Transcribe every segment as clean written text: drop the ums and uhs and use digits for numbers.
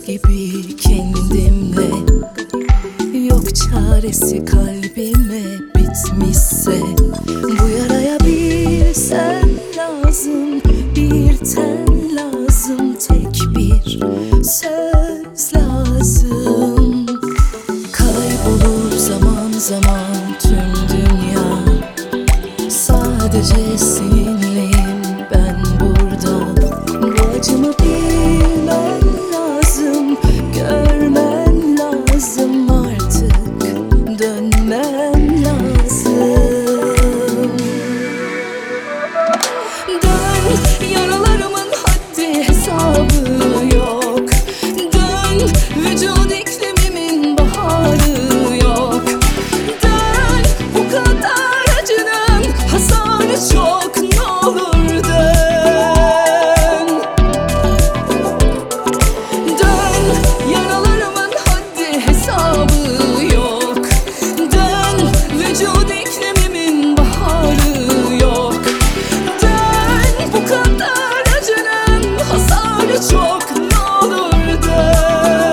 gibi kendimle, yok çaresi kalbime bitmişse. Bu yaraya bir sen lazım, bir ten lazım, tek bir söz lazım. Kaybolur zaman zaman tüm dünya, sadece seninleyim ben burada. Bu acımı bilmen lazım, görmen lazım, artık dönmen lazım. Dön, yaralarımın haddi hesabı yok. Dön, vücut iklimimin baharı yok. Dön, bu kadar acının hasarı çok, ne olur dön. Dön, yaralarımın haddi hesabı yok. Dön, vücut iklimimin baharı yok. Dön, bu kadar acının hasarı çok, ne olur dön.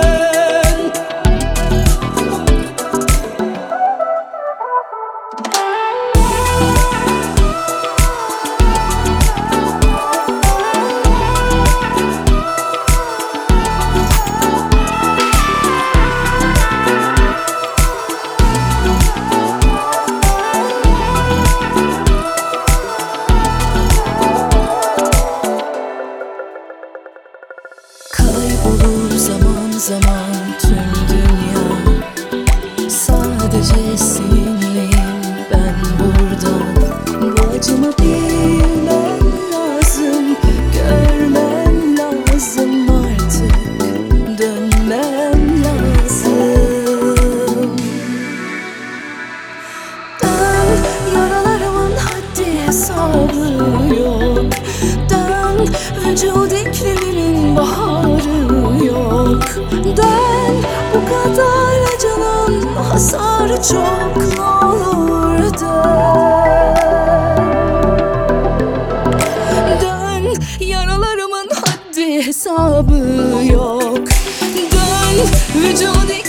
Kaybolur zaman zaman tüm dünya, sadece seninleyim ben burada. Bu acımı bilmen lazım, görmen lazım, artık dönmen lazım. Dön, yaralarımın haddi hesabı yok. Dön, vücut iklimimin baharı yok. Dön, bu kadar acının hasarı çok, ne olur dön. Dön, yaralarımın haddi hesabı yok. Dön, vücut